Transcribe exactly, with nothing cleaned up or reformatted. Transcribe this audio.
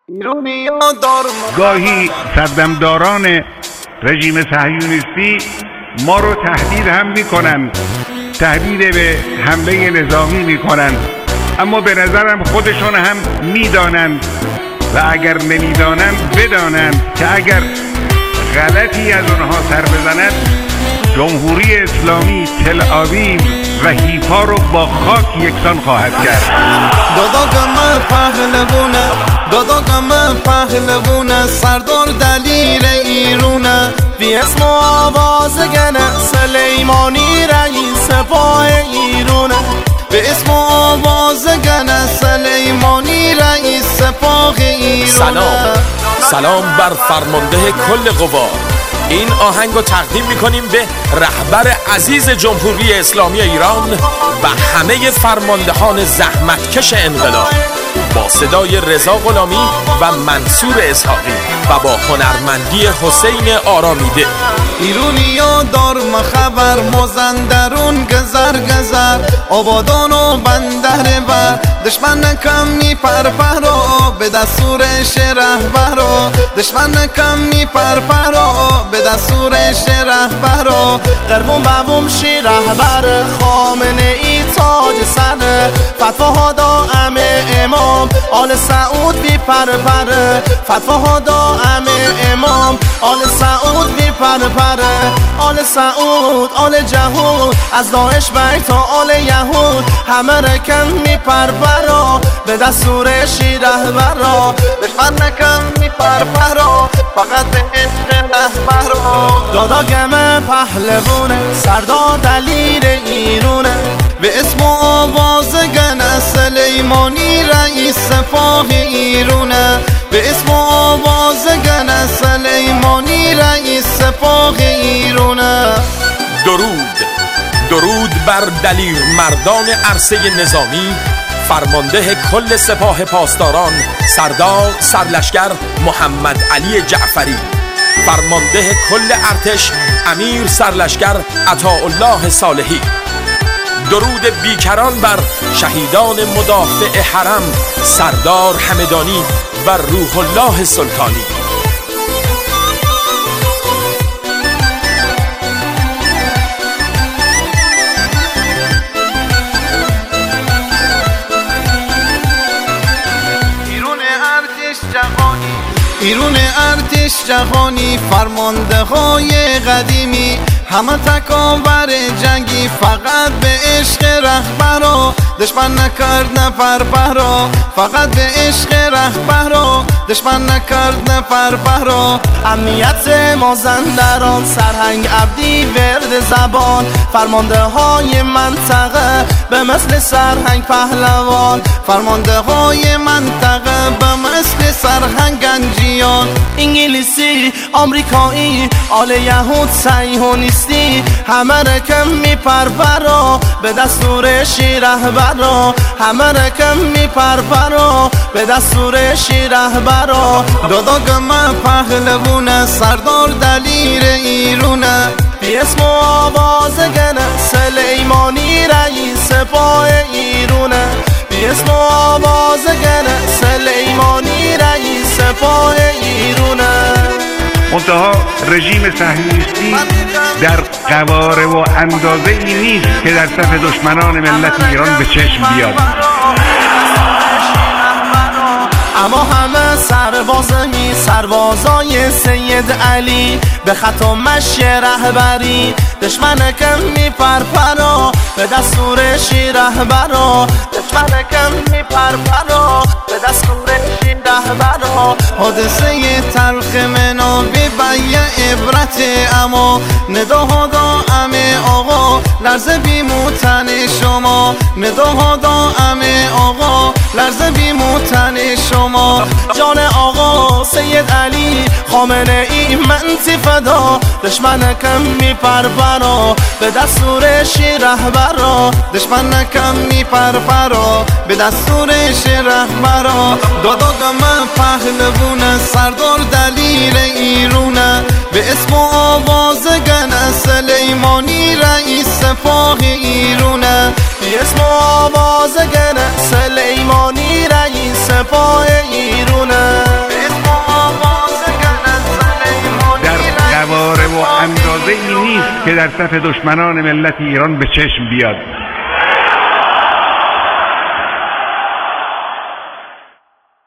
گاهی سردمداران رژیم صهیونیستی ما رو تهدید هم میکنن، تهدید به حمله نظامی میکنن، اما به نظرم خودشون هم میدانند و اگر نمیدانند بدانند که اگر غلطی از اونها سر بزند جمهوری اسلامی تل آویو و حیفا رو با خاک یکسان خواهد کرد. داداگم پهلوونه داداگم پهلوونه سردار دلیر ایرونه بی اسم و آوازگنه سلیمانی رئیس سپاه ایرونه به اسم و آوازگنه سلیمانی رئیس سپاه ایرونه. سلام سلام بر فرمانده کل قوا. این آهنگ رو تقدیم میکنیم به رهبر عزیز جمهوری اسلامی ایران و همه فرماندهان زحمتکش انقلاب با صدای رضا غلامی و منصور اسحاقی و با هنرمندی حسین آرامیده. ایرونیا دار خبر مازندرون گذر گذر آبادان و بندر بر دشمن کم میپر پرو به دستورش رهبرو دشمن کم میپر پرو به دستورش رهبرو قربون بابوم شی رهبر خامنه ای تاج سر فتواها دائم امام آل سعود بی پر پر فتواها دائم امام آل سعود بی پر پر آل سعود آل جهود از داعش بیت تا آل یهود همه رکن میپر برا به دستور شی رهبرا دشمن نکن میپر برا فقط به عشق رهبرا. داداگم پهلوونه سردار دلیر ایرونه به اسم و آوازگن سلیمانی رئیس سپاه ایرونه به اسم و آوازگن سلیمانی رئیس سپاه ایرونه. درود درود بر دلیر مردان عرصه نظامی، فرمانده کل سپاه پاسداران سردار سرلشکر محمد علی جعفری، فرمانده کل ارتش امیر سرلشکر عطاالله صالحی. درود بیکران بر شهیدان مدافع حرم سردار همدانی و روح الله سلطانی. ایرون ارتش جهانی فرمانده های قدیمی همه تکاور جنگی فقط به عشق رهبرا دشمن نکرد نفر برا فقط به عشق رهبرا دشمن نکرد نفر برا. امنیت مازندران سرهنگ عبدی ورد زبان فرمانده های منطقه به مثل سرهنگ پهلوان فرمانده های منطقه به مثل سرهنگ گنجیان انگلیسی آمریکایی آل یهود صهیونیستی همه رکم میپر برا به دستور شی رهبرا همه رکم میپر برا به دستور شی رهبرا. داداگم پهلوونه سردار دلیر ایرونه بی اسم و آوازگن سلیمانی رئیس سپاه ایرونه بی اسم و آوازگن سلیمانی رئیس سپاه ایرونه. منتها رژیم صهیونیستی در قواره و اندازه ای نیست که در صف دشمنان ملت ایران به چشم بیاد. اما همه سربازمی سربازای سید علی به خط مشی رهبری دشمن کم میپر پرا به دستور شی رهبرا دشمن کم میپر پرا به دستور شی رهبرا. حادثه تلخ منابی بیه عبرت اما نداها دائم آقا لرزه بیموتن شما نداها دائم آقا لرزه بیموتن شما. جان آقا سید علی خامنه ای منتی فدا دشمن کم میپر برا به دستور شی رهبرا دشمن کم میپر برا به دستور شی رهبرا. داداگم پهلوونه سردار دلیر ایرونه به اسم و آوازگن سلیمانی رئیس سپاه ایرونه به اسم و آوازگن سلیمانی رئیس سپاه ایرونه. که در صف دشمنان ملت ایران به چشم بیاد.